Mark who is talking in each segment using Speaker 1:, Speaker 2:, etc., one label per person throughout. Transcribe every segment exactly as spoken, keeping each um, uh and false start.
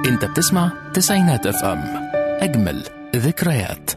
Speaker 1: انت بتسمع تسعينات اف ام، اجمل ذكريات.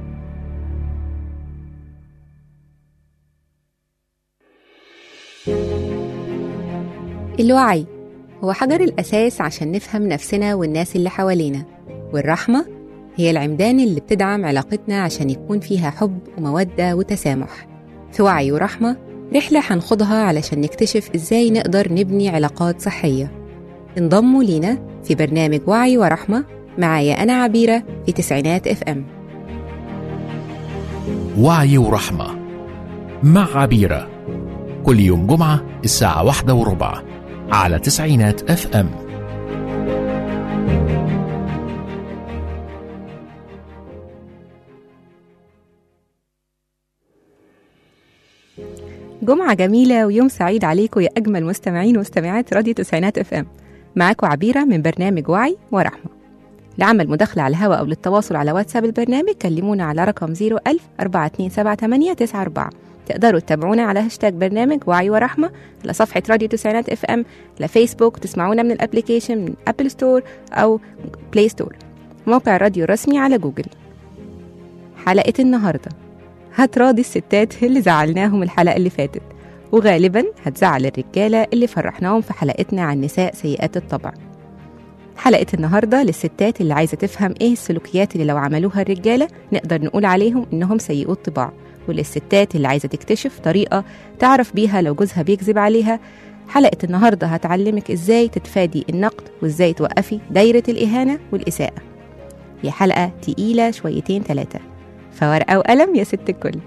Speaker 2: الوعي هو حجر الأساس عشان نفهم نفسنا والناس اللي حوالينا، والرحمة هي العمدان اللي بتدعم علاقتنا عشان يكون فيها حب ومودة وتسامح. في وعي ورحمة رحلة هنخوضها علشان نكتشف إزاي نقدر نبني علاقات صحية. انضموا لينا في برنامج وعي ورحمة معايا أنا عبيرة في تسعينات اف ام.
Speaker 1: وعي ورحمة مع عبيرة، كل يوم جمعة الساعة واحدة وربع على تسعينات اف ام.
Speaker 2: جمعة جميلة ويوم سعيد عليكم يا أجمل مستمعين ومستمعات راديو تسعينات اف ام. معاكم عبيرة من برنامج وعي ورحمة. لعمل مداخلة على الهواء أو للتواصل على واتساب البرنامج كلمونا على رقم صفر ألف أربعة اتنين سبعة تمانية تسعة أربعة. تقدروا تتابعونا على هاشتاج برنامج وعي ورحمة على صفحة راديو تسعينات اف ام، على فيسبوك، تسمعونا من الابليكيشن من ابل ستور أو بلاي ستور، موقع الراديو الرسمي على جوجل. حلقة النهاردة هتراضي الستات اللي زعلناهم الحلقة اللي فاتت، وغالبا هتزعل الرجالة اللي فرحناهم في حلقتنا عن نساء سيئات الطبع. حلقة النهاردة للستات اللي عايزة تفهم ايه السلوكيات اللي لو عملوها الرجالة نقدر نقول عليهم انهم سيئو الطباع، وللستات اللي عايزة تكتشف طريقة تعرف بيها لو جوزها بيكذب عليها. حلقة النهاردة هتعلمك ازاي تتفادي النقد وازاي توقفي دايرة الإهانة والإساءة. هي حلقة تقيلة شويتين ثلاثة، فورقة وقلم يا ست الكل.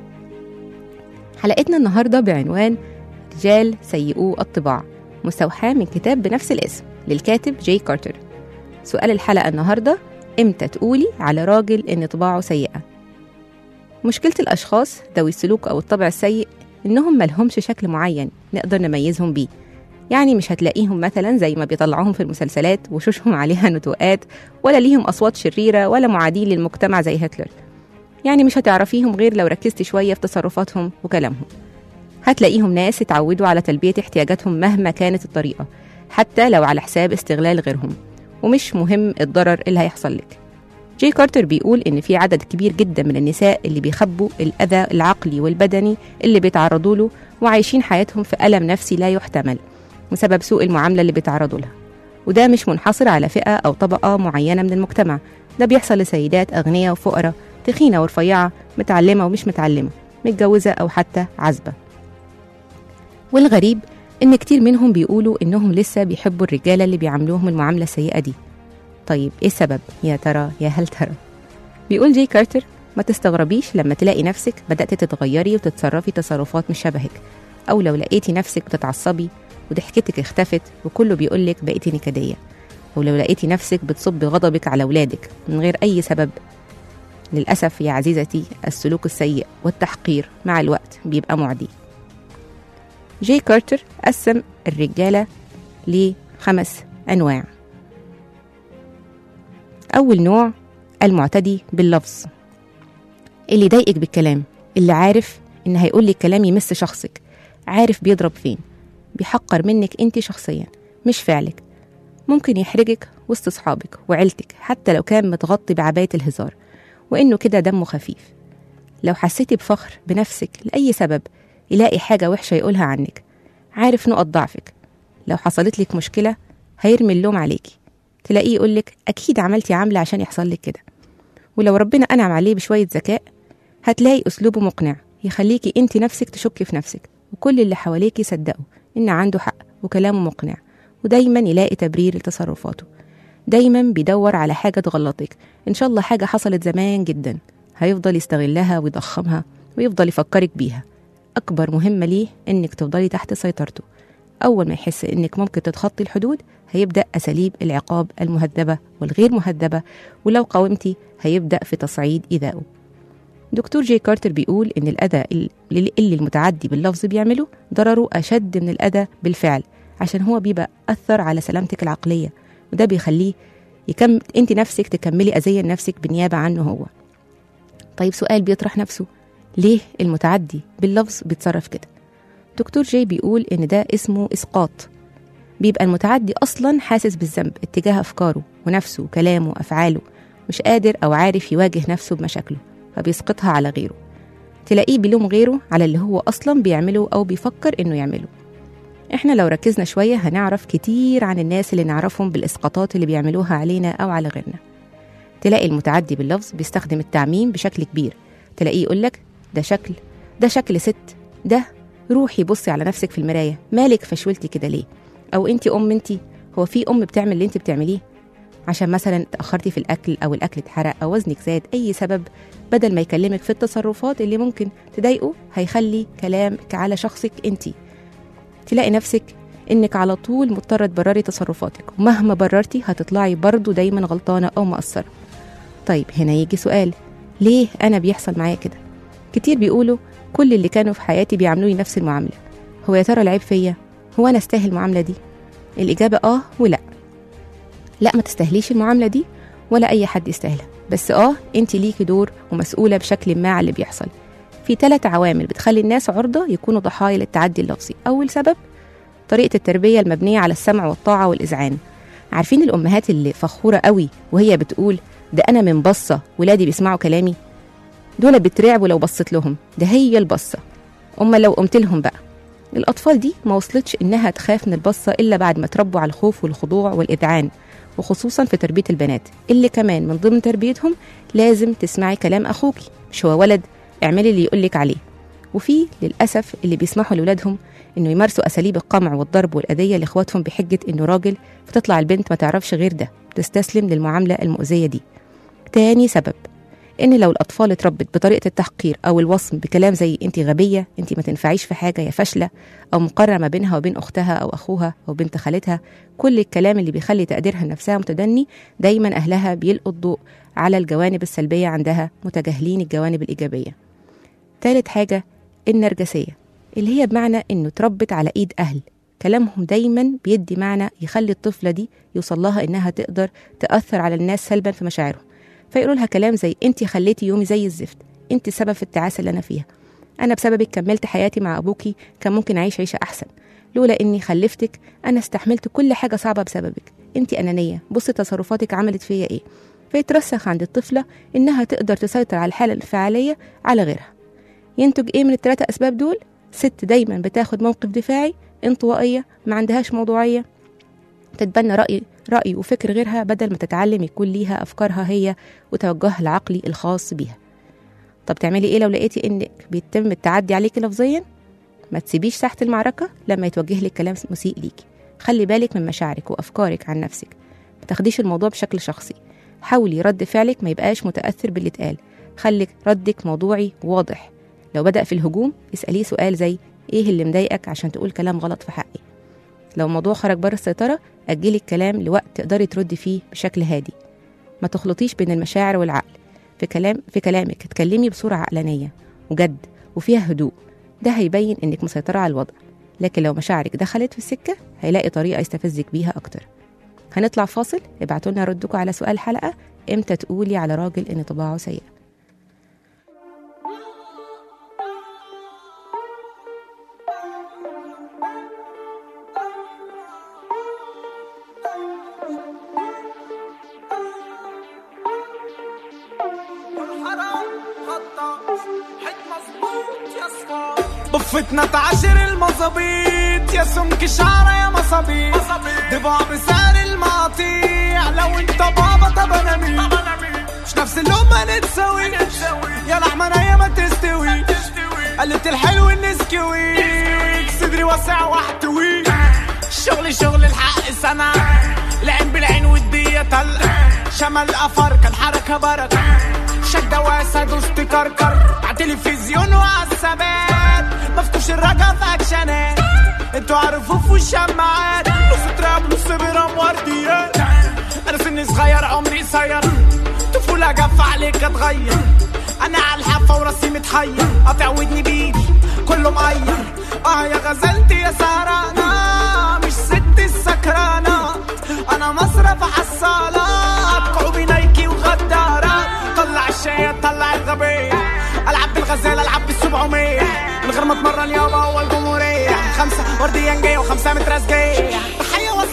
Speaker 2: حلقتنا النهاردة بعنوان رجال سيئو الطباع، مستوحاة من كتاب بنفس الاسم للكاتب جاي كارتر. سؤال الحلقة النهاردة: امتى تقولي على راجل ان طباعه سيئة؟ مشكلة الأشخاص ذوي السلوك أو الطبع السيء إنهم ملهمش شكل معين نقدر نميزهم بيه. يعني مش هتلاقيهم مثلا زي ما بيطلعوهم في المسلسلات وشوشهم عليها نتوءات، ولا ليهم أصوات شريرة، ولا معادين للمجتمع زي هتلر. يعني مش هتعرفيهم غير لو ركزتي شوية في تصرفاتهم وكلامهم. هتلاقيهم ناس اتعودوا على تلبية احتياجاتهم مهما كانت الطريقة، حتى لو على حساب استغلال غيرهم، ومش مهم الضرر اللي هيحصل لك. جاي كارتر بيقول إن في عدد كبير جدا من النساء اللي بيخبوا الأذى العقلي والبدني اللي بيتعرضوا له، وعايشين حياتهم في ألم نفسي لا يحتمل بسبب سوء المعاملة اللي بيتعرضوا لها. وده مش منحصر على فئة أو طبقة معينة من المجتمع، ده بيحصل لسيدات أغنياء وفقراء، تخينة ورفيعة، متعلمة ومش متعلمة، متجوزة أو حتى عزبة. والغريب إن كتير منهم بيقولوا إنهم لسه بيحبوا الرجالة اللي بيعاملوهم المعاملة السيئة دي. طيب إيه السبب يا ترى يا هل ترى؟ بيقول جاي كارتر: ما تستغربيش لما تلاقي نفسك بدأت تتغيري وتتصرفي تصرفات مش شبهك، أو لو لقيتي نفسك بتتعصبي وضحكتك اختفت وكله بيقولك بقيتي نكدية، أو لو لقيتي نفسك بتصبي غضبك على أولادك من غير أي سبب. للأسف يا عزيزتي، السلوك السيء والتحقير مع الوقت بيبقى معدي. جاي كارتر قسم الرجالة لخمس أنواع. أول نوع المعتدي باللفظ، اللي يضايقك بالكلام، اللي عارف إن هيقولك كلام يمس شخصك، عارف بيضرب فين، بيحقر منك انت شخصيا مش فعلك، ممكن يحرجك وسط صحابك وعيلتك حتى لو كان متغطي بعباية الهزار، وإنه كده دمه خفيف. لو حسيتي بفخر بنفسك لأي سبب يلاقي حاجة وحشة يقولها عنك، عارف نقط ضعفك. لو حصلت لك مشكلة هيرمي اللوم عليكي، تلاقيه يقولك أكيد عملتي عاملة عشان يحصل لك كده. ولو ربنا أنعم عليه بشوية ذكاء هتلاقي أسلوبه مقنع يخليكي انت نفسك تشكي في نفسك، وكل اللي حواليك يصدقوا إن عنده حق وكلامه مقنع، ودايما يلاقي تبرير لتصرفاته. دايما بيدور على حاجة تغلطك، إن شاء الله حاجة حصلت زمان جدا هيفضل يستغلها ويضخمها ويفضل يفكرك بيها. أكبر مهمة ليه إنك تفضلي تحت سيطرته. أول ما يحس إنك ممكن تتخطي الحدود هيبدأ أساليب العقاب المهذبة والغير مهذبة، ولو قاومتي هيبدأ في تصعيد إيذائه. دكتور جاي كارتر بيقول إن الأذى اللي المتعدي باللفظ بيعمله ضرره أشد من الأذى بالفعل، عشان هو بيبقى أثر على سلامتك العقلية، وده بيخليه يكم أنت نفسك تكملي أذية نفسك بالنيابة عنه هو. طيب سؤال بيطرح نفسه: ليه المتعدي باللفظ بيتصرف كده؟ دكتور جاي بيقول إن ده اسمه إسقاط. بيبقى المتعدي أصلا حاسس بالذنب اتجاه أفكاره ونفسه وكلامه وأفعاله، مش قادر أو عارف يواجه نفسه بمشاكله فبيسقطها على غيره. تلاقيه بيلوم غيره على اللي هو أصلا بيعمله أو بيفكر إنه يعمله. إحنا لو ركزنا شوية هنعرف كتير عن الناس اللي نعرفهم بالإسقاطات اللي بيعملوها علينا أو على غيرنا. تلاقي المتعدي باللفظ بيستخدم التعميم بشكل كبير، تلاقيه يقولك ده شكل ده شكل ست، ده روحي بصي على نفسك في المراية، مالك فشولتي كده ليه؟ أو أنتي أم أنتي، هو في أم بتعمل اللي أنتي بتعمليه؟ عشان مثلا تأخرتي في الأكل أو الأكل اتحرق أو وزنك زاد، أي سبب، بدل ما يكلمك في التصرفات اللي ممكن تضايقه هيخلي كلامك على شخصك أنتي. تلاقي نفسك إنك على طول مضطرة تبرري تصرفاتك، ومهما بررتي هتطلعي برضو دايما غلطانة أو مقصرة. طيب هنا يجي سؤال، ليه أنا بيحصل معايا كده؟ كتير بيقولوا كل اللي كانوا في حياتي بيعاملوني نفس المعاملة، هو يا ترى العيب فيا؟ هو أنا استاهل المعاملة دي؟ الإجابة آه ولا. لا، ما تستاهليش المعاملة دي ولا أي حد يستاهلها، بس آه أنت ليكي دور ومسؤولة بشكل ما على اللي بيحصل. في ثلاث عوامل بتخلي الناس عرضة يكونوا ضحايا للتعدي اللفظي. أول سبب طريقة التربية المبنية على السمع والطاعة والإذعان. عارفين الأمهات اللي فخورة قوي وهي بتقول ده أنا من بصة ولادي بيسمعوا كلامي؟ دول بترعبوا لو بصت لهم، ده هي البصة. أما لو قمت لهم بقى. الأطفال دي ما وصلتش إنها تخاف من البصة إلا بعد ما تربوا على الخوف والخضوع والإذعان، وخصوصا في تربية البنات اللي كمان من ضمن تربيتهم لازم تسمعي كلام أخوكي، مش هو ولد اعملي اللي يقولك عليه. وفي للأسف اللي بيسمحوا لولادهم إنه يمارسوا أساليب القمع والضرب والأذية لإخواتهم بحجة إنه راجل، فتطلع البنت ما تعرفش غير ده، تستسلم للمعاملة المؤذية دي. تاني سبب إن لو الأطفال اتربت بطريقة التحقير أو الوصم بكلام زي أنت غبية، أنت ما تنفعيش في حاجة، يا فاشلة، أو مقارنة ما بينها وبين أختها أو أخوها أو بنت خالتها، كل الكلام اللي بيخلي تقديرها لنفسها متدني، دايما أهلها بيلقوا الضوء على الجوانب السلبية عندها، متجاهلين الجوانب الإيجابية. ثالث حاجة النرجسية، اللي هي بمعنى إنه اتربت على إيد أهل كلامهم دايما بيدي معنى يخلي الطفلة دي يوصل لها إنها تقدر تأثر على الناس سلبا في مشاعرهم، فيقولوا لها كلام زي انت خليتي يومي زي الزفت، انت السبب في التعاسة اللي انا فيها، انا بسببك كملت حياتي مع ابوكي، كان ممكن اعيش عيشة احسن، لولا اني خلفتك انا استحملت كل حاجة صعبة بسببك، انت انانية، بصي تصرفاتك عملت فيا ايه. فيترسخ عند الطفلة انها تقدر تسيطر على الحالة الانفعالية على غيرها. ينتج ايه من الثلاثة اسباب دول؟ ست دايما بتاخد موقف دفاعي، انطوائية، ما عندهاش موضوعية، تتبنى رأي رأي وفكر غيرها بدل ما تتعلم يكون ليها أفكارها هي وتوجهها العقلي الخاص بيها. طب تعملي إيه لو لقيتي إنك بيتم التعدي عليكي لفظيا؟ ما تسيبيش ساحة المعركة لما يتوجه لك كلام مسيء ليكي، خلي بالك من مشاعرك وأفكارك عن نفسك، ما تاخديش الموضوع بشكل شخصي، حاولي رد فعلك ما يبقاش متأثر باللي اتقال، خليك ردك موضوعي واضح. لو بدأ في الهجوم اسأليه سؤال زي إيه اللي مضايقك عشان تقول كلام غلط في حقي. لو الموضوع خرج بره السيطرة أجلي الكلام لوقت تقدري تردي فيه بشكل هادي. ما تخلطيش بين المشاعر والعقل في كلام في كلامك، اتكلمي بصورة عقلانية وجد وفيها هدوء، ده هيبين إنك مسيطرة على الوضع. لكن لو مشاعرك دخلت في السكة هيلاقي طريقة يستفزك بيها أكتر. هنطلع فاصل، ابعتوا لنا ردكم على سؤال الحلقة، إمتى تقولي على راجل إن طباعه سيئة؟
Speaker 3: بفتنا تعشر المظابيط يا سمك شعره يا مصابيط، ضبع بسعر المقاطيع، لو انت بابا طب انا مين؟ مش نفس اللقمه نتساوي يا لحمه نيه ما تستوي، قلت الحلو النسكويك، صدري واسع واحتوي، الشغل شغل الحق سنة، العين بالعين والدية طلق، شمال قفر كان حركة بركة، شدة واسع دوست كركر، عالتلفزيون وعالثبات، مفتوش الرجا في اكشنات، انتوا عارفوا في الشماعات، نص تراب نص برام ورديات، انا سني صغير عمري قصير، طفولة جف عليك اتغير، انا عالحافة وراسي متحير، قاطع ودني بايدي كله مقير، اه يا غزلتي يا سهرانة، مش ست السكرانة، انا مصرف حصالات، كعوبي نايكي وغدارات، طلع الشاي طلع الغبية، العب بالغزالة العب بالسبعمية، من غير ما اتمرن يابا اول جمهورية، خمسة ورديان جاية وخمسة مترس جاية، تحية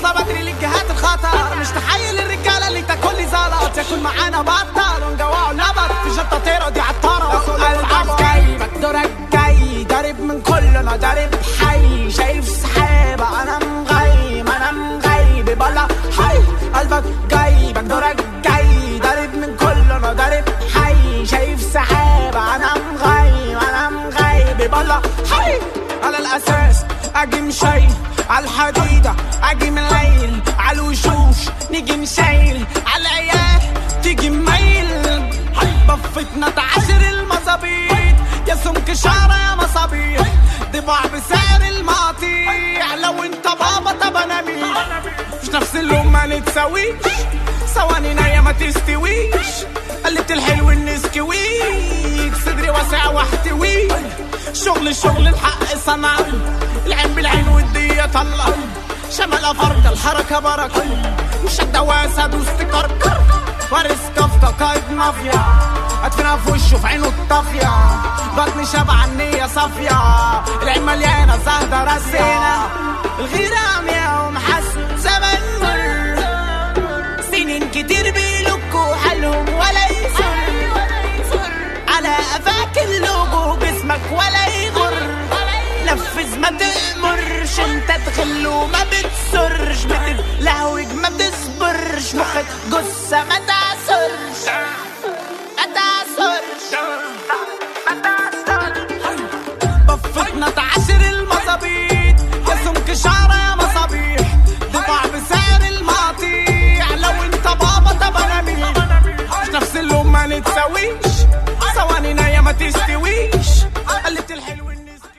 Speaker 3: باصة بدري للجهات الخطر، مش تحيل الرجالة اللي تاكل لي زلط، ياكل معانا بطل ونجوعه لبط في شطة طيرة دي عطارة. قلبك جاي مقدورك جاي ضارب من كله، انا ضارب حي شايف سحابة انا مغيب انا مغيب بلا حي. قلبك جاي مقدورك جاي ضارب من كله، انا ضارب حي شايف سحابة انا مغيب انا مغيب بلا حي. على الاساس اجي مشي على الحديدة، اجي من الليل على الوشوش نيجي نشيل، على العيال تيجي ميل. بفتنا تعاشر المظابيط يا سمك شعرة يا مصابيح، ضباع بسعر المقاطيع. لو انت بابا طب انا مين؟ مش نفس اللون ما نتساويش، ثواني نايا ما تستويش. قلت الحلو النسكويك صدري واسع واحتوي، شغل الشغل الحق صنع، العين بالعين والدية طلع. شمال افرق الحركة بركة، مش الدواسة دوست كركر. وارث كفتة قايد مافيا، ادفنها في وشه في عينه الطافية. بطني شبع النية صافية، العين مليانة زهدة راسينا. الغيرة عمياء ومحسن زمن مر، سنين كتير بيلكوا حالهم ولا يسر. على قفاك اللوجو باسمك ولا يغر، نفذ ما تأمرش انت تغل وما بتسرش، بتلهوج ما بتصبرش، مخك جثة ما تعصرش ما تعصرش ما تعصرش. بفتنا تعاشر المظابيط يا سمك شعرة يا مصابيح، ضباع بسعر المقاطيع. لو انت بابا طب انا مين؟ مش نفس اللون ما نتساويش، ثواني نايا ما تستويش. قلت الحلو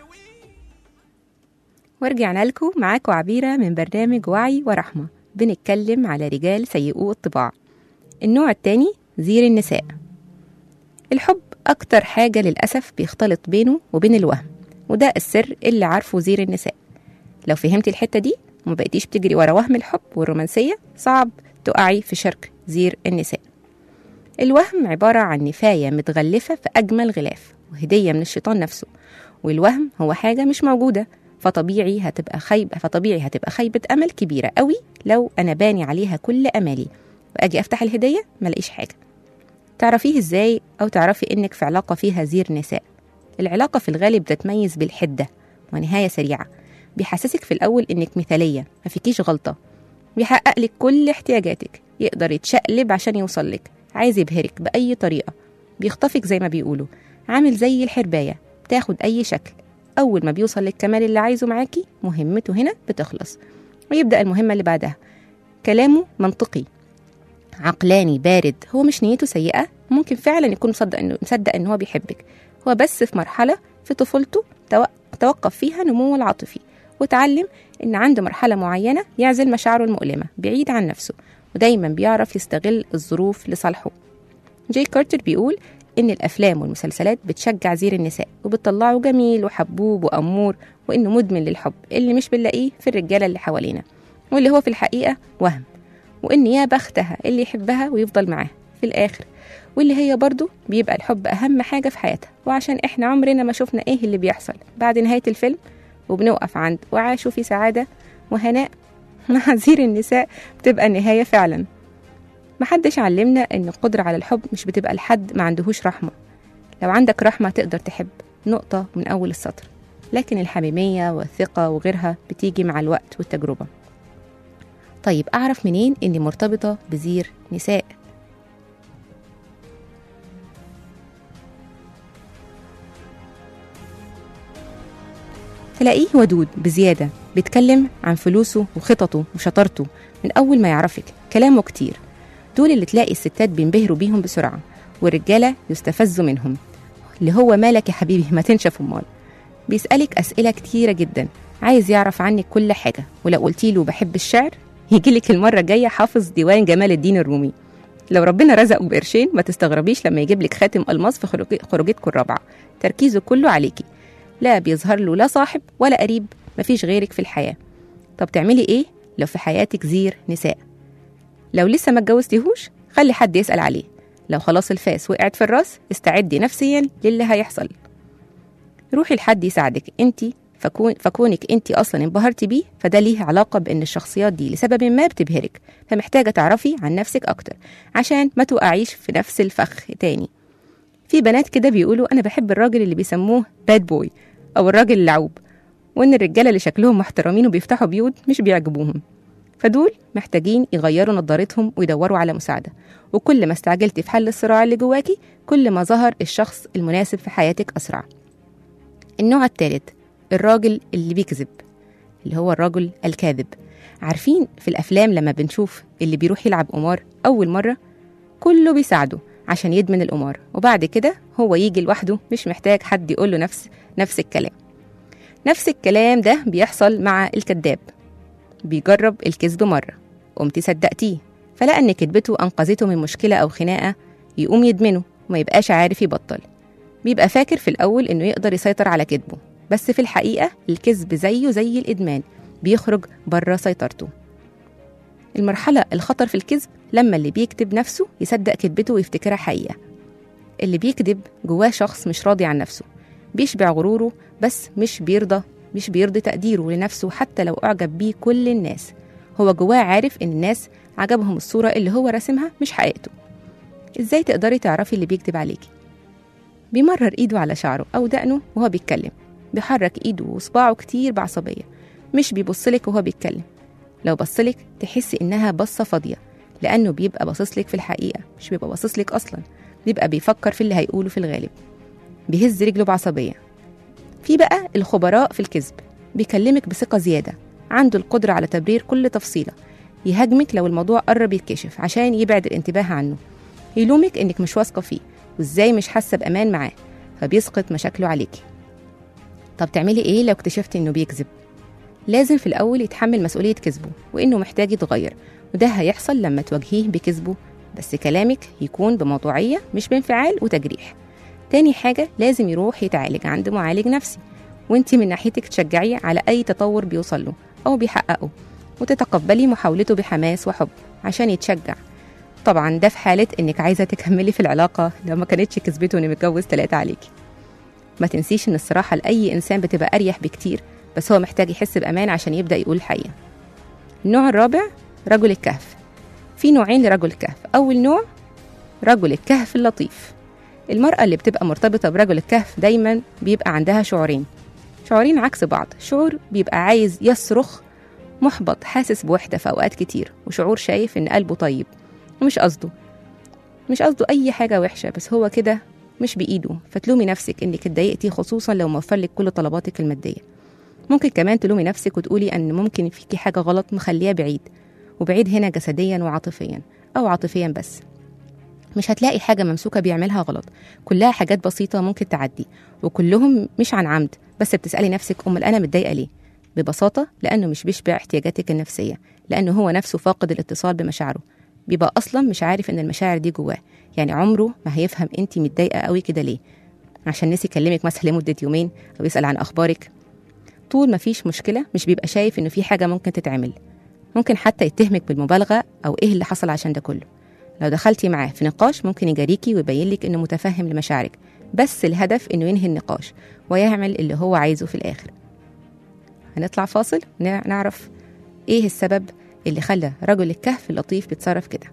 Speaker 2: ورجعنا لكم معاكم عبيرة من برنامج وعي ورحمة، بنتكلم على رجال سيئو الطباع. النوع التاني زير النساء. الحب أكتر حاجة للأسف بيختلط بينه وبين الوهم، وده السر اللي عارفه زير النساء. لو فهمتي الحتة دي وما بقيتيش بتجري ورا وهم الحب والرومانسية، صعب تقعي في شرك زير النساء. الوهم عبارة عن نفاية متغلفة في أجمل غلاف، وهدية من الشيطان نفسه. والوهم هو حاجة مش موجودة، فطبيعي هتبقى خيبة فطبيعي هتبقى خيبة أمل كبيرة قوي لو أنا باني عليها كل أمالي وأجي أفتح الهدية ملاقيش حاجة. تعرفيه إزاي؟ أو تعرفي إنك في علاقة فيها زير نساء. العلاقة في الغالب بتتميز بالحدة ونهاية سريعة. بيحسسك في الأول إنك مثالية ما فيكيش غلطة، بيحقق لك كل احتياجاتك، يقدر يتشقلب عشان يوصل لك، عايز يبهرك بأي طريقة، بيخطفك زي ما بيقولوا، عامل زي الحرباية بتاخد أي شكل. أول ما بيوصل للكمال اللي عايزه معاكي مهمته هنا بتخلص، ويبدأ المهمة اللي بعدها. كلامه منطقي عقلاني بارد، هو مش نيته سيئة، ممكن فعلا يكون مصدق إنه مصدق إن هو بيحبك، هو بس في مرحلة في طفولته توقف فيها نموه العاطفي، وتعلم إن عنده مرحلة معينة يعزل مشاعره المؤلمة بعيد عن نفسه، ودايما بيعرف يستغل الظروف لصالحه. جاي كارتر بيقول إن الأفلام والمسلسلات بتشجع زير النساء وبتطلعه جميل وحبوب وأمور، وإنه مدمن للحب اللي مش بنلاقيه في الرجالة اللي حوالينا، واللي هو في الحقيقة وهم، وإن يا بختها اللي يحبها ويفضل معاها في الآخر، واللي هي برضو بيبقى الحب أهم حاجة في حياتها. وعشان إحنا عمرنا ما شفنا إيه اللي بيحصل بعد نهاية الفيلم، وبنوقف عند وعاشوا في سعادة وهناء، مع زير النساء بتبقى النهاية فعلا. محدش علمنا إن القدرة على الحب مش بتبقى لحد ما عندهوش رحمة. لو عندك رحمة تقدر تحب، نقطة من أول السطر. لكن الحميمية والثقة وغيرها بتيجي مع الوقت والتجربة. طيب أعرف منين إني مرتبطة بزير نساء؟ تلاقيه ودود بزيادة، بيتكلم عن فلوسه وخططه وشطارته من أول ما يعرفك، كلامه كتير. دول اللي تلاقي الستات بينبهروا بيهم بسرعة، والرجالة يستفزوا منهم. اللي هو مالك يا حبيبي ما تنشف أمال. بيسألك أسئلة كتيرة جدا، عايز يعرف عنك كل حاجة، ولو قلتيله بحب الشعر يجيلك المرة الجاية حافظ ديوان جمال الدين الرومي. لو ربنا رزقه بقرشين ما تستغربيش لما يجيبلك خاتم ألماس في خروجتكم الرابعة. تركيزه كله عليكي، لا بيظهر له لا صاحب ولا قريب، مفيش غيرك في الحياة. طب تعملي ايه لو في حياتك زير نساء؟ لو لسه ما اتجوزتيهوش خلي حد يسأل عليه، لو خلاص الفاس وقعت في الراس استعدي نفسيا للي هيحصل. روحي لحد يساعدك، انتي فكون فكونك انت اصلا انبهرتي بيه فده ليه علاقه بان الشخصيات دي لسبب ما بتبهرك، فمحتاجه تعرفي عن نفسك اكتر عشان ما توقعيش في نفس الفخ تاني. في بنات كده بيقولوا انا بحب الراجل اللي بيسموه باد بوي او الراجل اللعوب، وان الرجاله اللي شكلهم محترمين وبيفتحوا بيوت مش بيعجبوهم، فدول محتاجين يغيروا نظارتهم ويدوروا على مساعده. وكل ما استعجلتي في حل الصراع اللي جواكي كل ما ظهر الشخص المناسب في حياتك اسرع. النوع الثالث الراجل اللي بيكذب، اللي هو الرجل الكاذب. عارفين في الافلام لما بنشوف اللي بيروح يلعب قمار اول مره كله بيساعده عشان يدمن القمار، وبعد كده هو يجي لوحده مش محتاج حد يقول له نفس نفس الكلام. نفس الكلام ده بيحصل مع الكذاب، بيجرب الكذب مره قمتي صدقتيه فلقى ان كذبته انقذته من مشكله او خناقه يقوم يدمنه وما يبقاش عارف يبطل. بيبقى فاكر في الاول انه يقدر يسيطر على كذبه، بس في الحقيقه الكذب زيه زي الادمان بيخرج بره سيطرته. المرحله الخطر في الكذب لما اللي بيكذب نفسه يصدق كذبته ويفتكرها حقيقه. اللي بيكذب جواه شخص مش راضي عن نفسه، بيشبع غروره بس مش بيرضى مش بيرضي تقديره لنفسه حتى لو اعجب بيه كل الناس. هو جواه عارف ان الناس عجبهم الصوره اللي هو راسمها مش حقيقته. ازاي تقدري تعرفي اللي بيكذب عليكي؟ بيمرر ايده على شعره او دقنه وهو بيتكلم، بيحرك ايده وصباعه كتير بعصبيه، مش بيبصلك وهو بيتكلم. لو بصلك تحسي انها بصه فاضيه، لانه بيبقى باصصلك في الحقيقه مش بيبقى باصصلك اصلا، بيبقى بيفكر في اللي هيقوله في الغالب. بيهز رجله بعصبيه. في بقى الخبراء في الكذب، بيكلمك بثقه زياده، عنده القدره على تبرير كل تفصيله، يهاجمك لو الموضوع قرب يتكشف عشان يبعد الانتباه عنه، يلومك انك مش واثقه فيه وازاي مش حاسه بامان معاه، فبيسقط مشاكله عليكي. طب تعملي ايه لو اكتشفتي انه بيكذب؟ لازم في الاول يتحمل مسؤوليه كذبه وانه محتاج يتغير، وده هيحصل لما تواجهيه بكذبه، بس كلامك يكون بموضوعيه مش بانفعال وتجريح. تاني حاجه لازم يروح يتعالج عند معالج نفسي، وانتي من ناحيتك تشجعيه على اي تطور بيوصل له او بيحققه، وتتقبلي محاولته بحماس وحب عشان يتشجع. طبعا ده في حاله انك عايزه تكملي في العلاقه لو ما كانتش كذبته انه متجوز ثلاثه عليكي. ما تنسيش ان الصراحه لاي انسان بتبقى اريح بكتير، بس هو محتاج يحس بامان عشان يبدا يقول الحقيقه. النوع الرابع رجل الكهف. في نوعين لرجل الكهف. اول نوع رجل الكهف اللطيف. المرأة اللي بتبقى مرتبطة برجل الكهف دايما بيبقى عندها شعورين شعورين عكس بعض. شعور بيبقى عايز يصرخ محبط حاسس بوحدة في أوقات كتير، وشعور شايف إن قلبه طيب ومش قصده مش قصده أي حاجة وحشة، بس هو كده مش بإيده، فتلومي نفسك إنك اتضايقتي خصوصا لو موفرلك كل طلباتك المادية. ممكن كمان تلومي نفسك وتقولي أن ممكن فيكي حاجة غلط مخليها بعيد، وبعيد هنا جسديا وعاطفيا أو عاطفيا بس. مش هتلاقي حاجة ممسوكة بيعملها غلط، كلها حاجات بسيطة ممكن تعدي، وكلهم مش عن عمد، بس بتسألي نفسك أمال أنا متضايقة ليه؟ ببساطة لأنه مش بيشبع احتياجاتك النفسية، لأنه هو نفسه فاقد الاتصال بمشاعره، بيبقى أصلا مش عارف إن المشاعر دي جواه. يعني عمره ما هيفهم أنتي متضايقة قوي كده ليه، عشان نسي يكلمك مثلا لمدة يومين أو يسأل عن أخبارك. طول ما فيش مشكلة مش بيبقى شايف إنه في حاجة ممكن تتعمل، ممكن حتى يتهمك بالمبالغة أو إيه اللي حصل عشان ده كله. لو دخلتي معاه في نقاش ممكن يجاريكي ويبين لك إنه متفهم لمشاعرك، بس الهدف إنه ينهي النقاش ويعمل اللي هو عايزه في الآخر. هنطلع فاصل نعرف إيه السبب اللي خلى رجل الكهف اللطيف بيتصرف كده.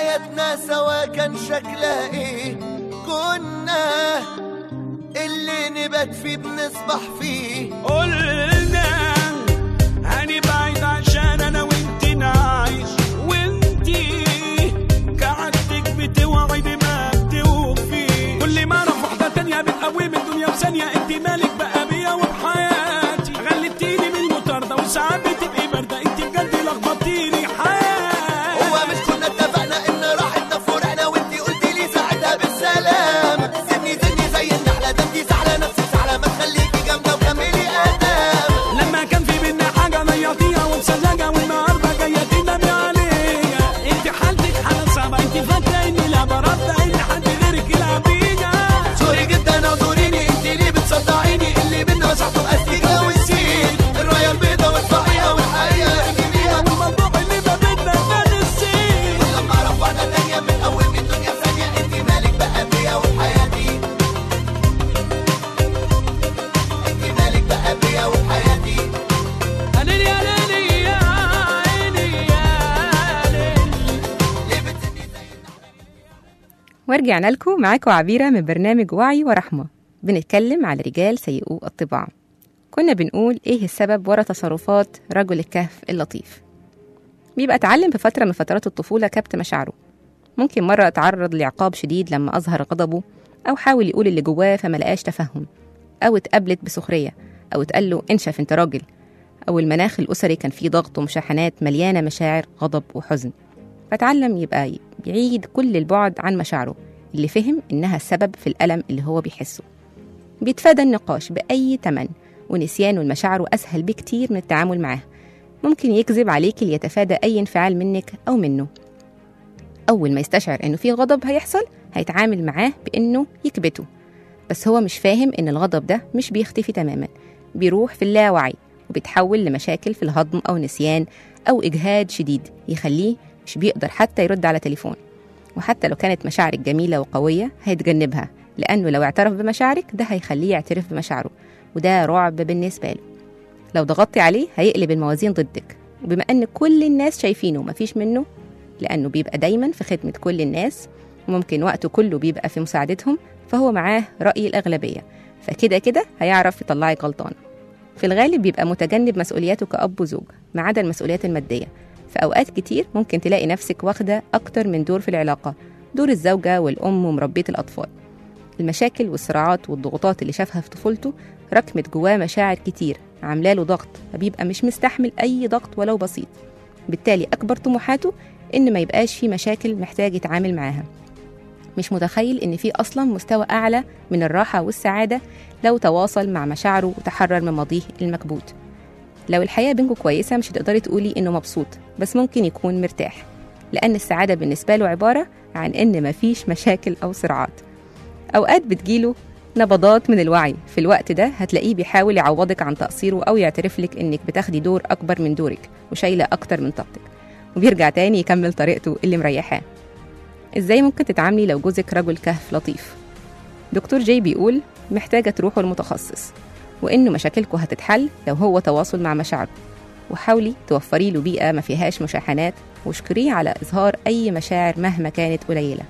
Speaker 4: حياتنا سوا كان شكلها ايه؟ كنا اللي نبات فيه بنصبح فيه.
Speaker 3: قلنا هنبعد عشان انا وانتي نعيش، وانتي كعادتك بتوعدي ما بتوفي. كل ما اعرف واحدة تانية بتقوم الدنيا وثانية، انتي مالك بقى بيا وبحياتي؟ غلبتيني من المطاردة وساعات بتبقي باردة، انتي بجد لخبطتيني حياتي.
Speaker 4: هو مش كنا اتفقنا ان راحتنا فرقنا وانتي قلتي لي ساعتها بالسلامة؟ زني زني زي النحلة، ده انتي سحلة نفسك سحلة، ما تخليكي جامدة وكملي آداب.
Speaker 3: لما كان في بينا حاجة ضيعتيها ومسلجة، والنهاردة جاية تندمي عليا. انتي حالتك حالة صعبة، انتي فاكرة اني لا برد ان حد غيرك يلعب بيا.
Speaker 4: سوري جدا اعذريني، انتي ليه بتصدعيني؟ اللي بينا مسحته بأستيكة ونسيت الراية البيضة وادفعيها والحقيقة تجيبيها،
Speaker 3: والموضوع اللي ما بينا ده نسيت.
Speaker 4: ولما اعرف واحدة تانية من اول الدنيا ثانية، انتي مالك بقى بيا وبحياتي؟ انتي مالك بقى بيا وبحياتي؟
Speaker 3: أنا يا ليلي يا عيني يا ليلي.
Speaker 4: ليه بتسني زي النحلة؟
Speaker 2: ورجعنا لكم معاكم عبيرة من برنامج وعي ورحمة، بنتكلم على رجال سيئو الطباع. كنا بنقول إيه السبب ورا تصرفات رجل الكهف اللطيف. بيبقى اتعلم في فترة من فترات الطفولة كبت مشاعره. ممكن مرة اتعرض لعقاب شديد لما أظهر غضبه، أو حاول يقول اللي جواه فما لقاش تفهم، أو اتقابلت بسخرية، أو اتقال له انشف انت راجل، أو المناخ الأسري كان فيه ضغط ومشاحنات مليانة مشاعر غضب وحزن، فتعلم يبقى يعيد كل البعد عن مشاعره اللي فهم إنها السبب في الألم اللي هو بيحسه. بيتفادى النقاش بأي تمن، ونسيانه المشاعر أسهل بكتير من التعامل معاه. ممكن يكذب عليك ليتفادى أي انفعال منك أو منه. أول ما يستشعر إنه في غضب هيحصل، هيتعامل معاه بإنه يكبته، بس هو مش فاهم إن الغضب ده مش بيختفي تماما، بيروح في اللاوعي وبيتحول لمشاكل في الهضم أو نسيان أو إجهاد شديد يخليه مش بيقدر حتى يرد على تليفون. وحتى لو كانت مشاعرك جميلة وقوية هيتجنبها، لأنه لو اعترف بمشاعرك ده هيخليه يعترف بمشاعره، وده رعب بالنسبة له. لو ضغطتي عليه هيقلب الموازين ضدك، وبما أن كل الناس شايفينه مفيش منه، لأنه بيبقى دايما في خدمة كل الناس وممكن وقته كله بيبقى في مساعدتهم، فهو معاه رأي الأغلبية، فكده كده هيعرف يطلعك غلطان. في الغالب بيبقى متجنب مسؤولياته كأب وزوج ما عدا المسؤوليات المادية. في أوقات كتير ممكن تلاقي نفسك واخدة أكتر من دور في العلاقة، دور الزوجة والأم ومربية الأطفال. المشاكل والصراعات والضغوطات اللي شافها في طفولته ركمت جواه مشاعر كتير عاملاله ضغط، فبيبقى مش مستحمل أي ضغط ولو بسيط. بالتالي أكبر طموحاته إن ما يبقاش في مشاكل محتاج يتعامل معاها. مش متخيل إن في أصلا مستوى أعلى من الراحة والسعادة لو تواصل مع مشاعره وتحرر من ماضيه المكبوت. لو الحياة بينكم كويسة مش هتقدري تقولي إنه مبسوط، بس ممكن يكون مرتاح، لأن السعادة بالنسبة له عبارة عن إن مفيش مشاكل أو صراعات. أوقات بتجيله نبضات من الوعي، في الوقت ده هتلاقيه بيحاول يعوضك عن تقصيره أو يعترف لك إنك بتاخدي دور أكبر من دورك وشايلة أكتر من طاقتك، وبيرجع تاني يكمل طريقته اللي مريحاه. إزاي ممكن تتعاملي لو جوزك رجل كهف لطيف؟ دكتور جاي بيقول محتاجة تروحوا المتخصص، وإنه مشاكلكم هتتحل لو هو تواصل مع مشاعره، وحاولي توفري له بيئة ما فيهاش مشاحنات، واشكريه على إظهار أي مشاعر مهما كانت قليلة.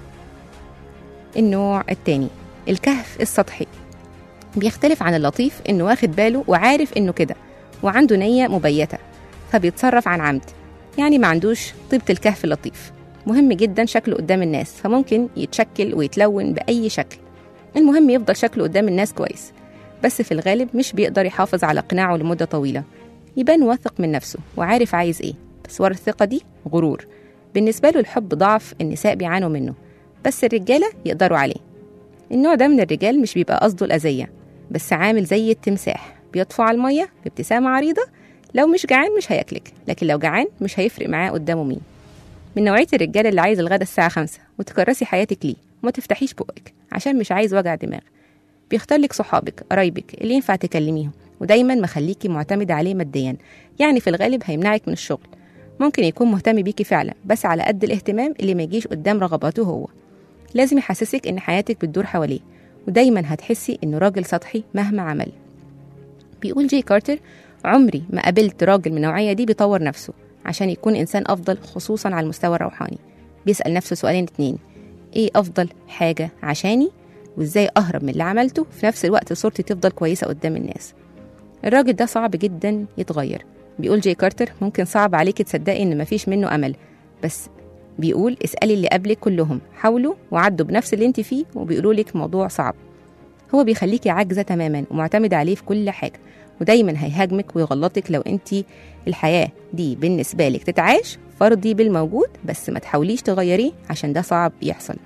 Speaker 2: النوع التاني الكهف السطحي، بيختلف عن اللطيف إنه واخد باله وعارف إنه كده وعنده نية مبيتة، فبيتصرف عن عمد، يعني ما عندوش طيبة الكهف اللطيف. مهم جدا شكله قدام الناس، فممكن يتشكل ويتلون بأي شكل، المهم يفضل شكله قدام الناس كويس، بس في الغالب مش بيقدر يحافظ على قناعه لمدة طويلة. يبان واثق من نفسه وعارف عايز ايه، بس ورا الثقة دي غرور. بالنسبة له الحب ضعف النساء بيعانوا منه، بس الرجالة يقدروا عليه. النوع ده من الرجال مش بيبقى قصده الأذية، بس عامل زي التمساح بيطفو على المية بابتسامة عريضة. لو مش جعان مش هياكلك، لكن لو جعان مش هيفرق معاه قدامه مين. من نوعية الرجال اللي عايز الغدا الساعة خمسة وتكرسي حياتك ليه وما تفتحيش بقك عشان مش عايز وجع دماغ. بيختار لك صحابك قرايبك اللي ينفع تكلميهم، ودايما مخليكي معتمدة عليه ماديا، يعني في الغالب هيمنعك من الشغل. ممكن يكون مهتم بيكي فعلا، بس على قد الاهتمام اللي ما يجيش قدام رغباته هو. لازم يحسسك ان حياتك بتدور حواليه، ودايما هتحسي انه راجل سطحي مهما عمل. بيقول جي كارتر عمري ما قابلت راجل من النوعية دي بيطور نفسه عشان يكون إنسان أفضل، خصوصا على المستوى الروحاني. بيسأل نفسه سؤالين اتنين: ايه افضل حاجة عشاني، وازاي اهرب من اللي عملته في نفس الوقت صورتي تفضل كويسة قدام الناس. الراجل ده صعب جدا يتغير. بيقول جاي كارتر: ممكن صعب عليك تصدقي ان مفيش منه امل، بس بيقول اسألي اللي قبلك كلهم حاولوا وعدوا بنفس اللي انت فيه وبيقولوا لك موضوع صعب. هو بيخليكي عاجزة تماما ومعتمدة عليه في كل حاجة، ودايما هيهاجمك ويغلطك لو انت الحياة دي بالنسبة لك تتعاش فرضي بالموجود، بس ما تحاوليش تغيريه عشان ده صعب يحصل.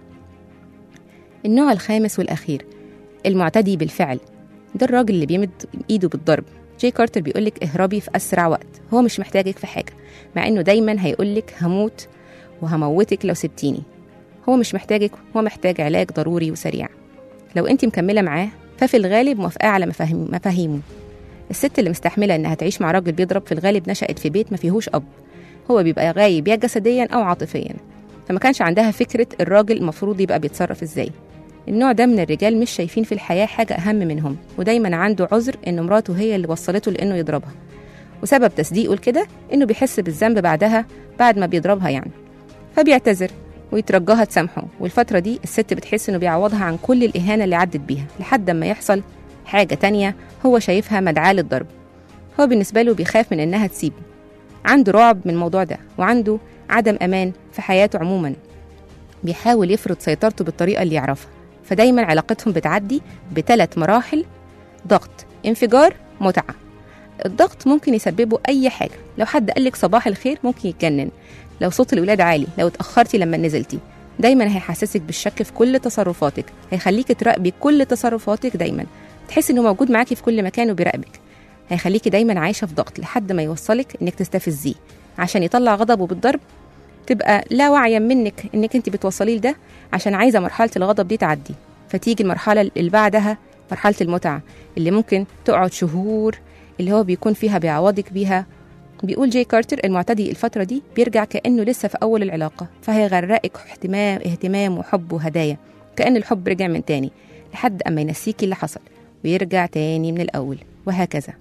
Speaker 2: النوع الخامس والأخير: المعتدي بالفعل. ده الراجل اللي بيمد ايده بالضرب. جاي كارتر بيقولك اهربي في أسرع وقت. هو مش محتاجك في حاجة، مع انه دايما هيقولك هموت وهموتك لو سبتيني. هو مش محتاجك، هو محتاج علاج ضروري وسريع. لو انت مكملة معاه ففي الغالب موافقة على مفاهيم مفاهيمه. الست اللي مستحملة انها تعيش مع راجل بيضرب في الغالب نشأت في بيت ما فيهوش أب، هو بيبقى غايب يا جسديا أو عاطفيا، فما كانش عندها فكرة الراجل المفروض يبقى بيتصرف ازاي. النوع ده من الرجال مش شايفين في الحياة حاجة أهم منهم، ودايما عنده عذر إن مراته هي اللي وصلته لإنه يضربها، وسبب تصديقه لكده إنه بيحس بالذنب بعدها بعد ما بيضربها يعني، فبيعتذر ويترجاها تسامحه. والفترة دي الست بتحس إنه بيعوضها عن كل الإهانة اللي عدت بيها لحد ما يحصل حاجة تانية هو شايفها مدعاة للضرب. هو بالنسبة له بيخاف من إنها تسيبه، عنده رعب من الموضوع ده، وعنده عدم أمان في حياته عموما. بيحاول يفرض سيطرته بالطريقة اللي يعرفها، فدايما علاقتهم بتعدي بثلاث مراحل: ضغط، انفجار، متعة. الضغط ممكن يسببه أي حاجة، لو حد قالك صباح الخير ممكن يتجنن، لو صوت الولاد عالي، لو اتأخرتي لما نزلتي. دايما هيحسسك بالشك في كل تصرفاتك، هيخليك تراقبي كل تصرفاتك دايما، تحسي انه موجود معاكي في كل مكان وبيراقبك. هيخليكي دايما عايشة في ضغط لحد ما يوصلك انك تستفزيه عشان يطلع غضبه بالضرب. تبقى لا واعية منك انك انت بتوصليه لده عشان عايزة مرحلة الغضب دي تعدي، فتيجي المرحلة اللي بعدها مرحلة المتعة اللي ممكن تقعد شهور، اللي هو بيكون فيها بيعوضك بيها. بيقول جاي كارتر المعتدي الفترة دي بيرجع كأنه لسه في أول العلاقة، فهيغرقك اهتمام اهتمام وحب وهدايا، كأن الحب رجع من تاني لحد أما ينسيكي اللي حصل ويرجع تاني من الأول، وهكذا.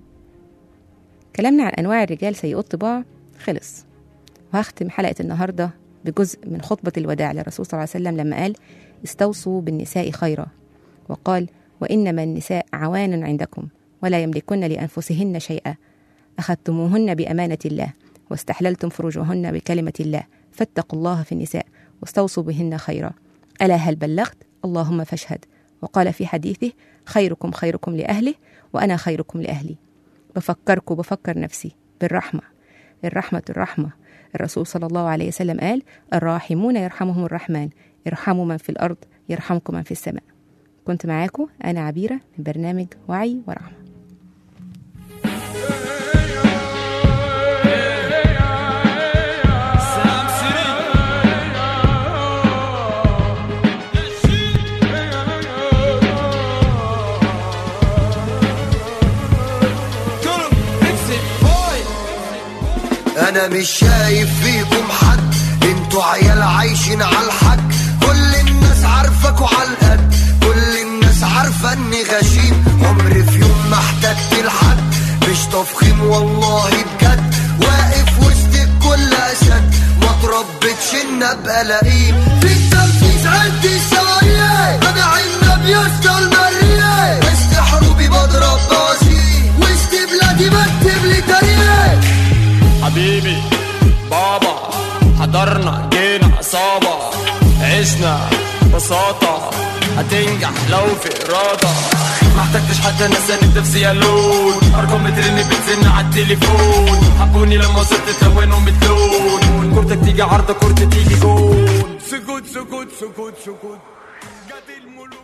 Speaker 2: كلامنا عن أنواع الرجال سيئو الطباع خلص، وهختم حلقة النهاردة بجزء من خطبة الوداع للرسول صلى الله عليه وسلم لما قال: استوصوا بالنساء خيرا، وقال: وإنما النساء عوان عندكم ولا يملكن لأنفسهن شيئا، أخذتموهن بأمانة الله واستحللتم فروجهن بكلمة الله، فاتقوا الله في النساء واستوصوا بهن خيرا، ألا هل بلغت؟ اللهم فاشهد. وقال في حديثه: خيركم خيركم لأهله وأنا خيركم لأهلي. بفكركم بفكر نفسي بالرحمة، الرحمة الرحمة. الرسول صلى الله عليه وسلم قال: الراحمون يرحمهم الرحمن، ارحموا من في الأرض يرحمكم من في السماء. كنت معاكم أنا عبيرة من برنامج وعي ورحمة.
Speaker 4: انا مش شايف فيكم حد، انتوا عيال عايشين على الحق، كل الناس عارفاكوا على القد، كل الناس عارفه اني غشيم، عمري في يوم ما احتجت لحد، مش تفخيم والله بجد، واقف وسط الكل اسد، ما تربتش ان ابقى لئيم، في التنفيذ عندي سوايا، انا عنب يسطا المريه، وسط حروبي بضرب بوازيك، وسط بلادي بكتب لي تاريخ.
Speaker 5: حبيبي بابا حضرنا جينا عصابة، عشنا بساطة، هتنجح لو في إرادة، ما احتجتش حتى ناس اند في سيالون، ارقام بترن بتزن على التليفون، حبوني لما وصلت تلونهم بتلون، كورتك تيجي عرضة كورتك تيجي جون،
Speaker 3: سكوت سكوت سكوت سكوت جات الملوك.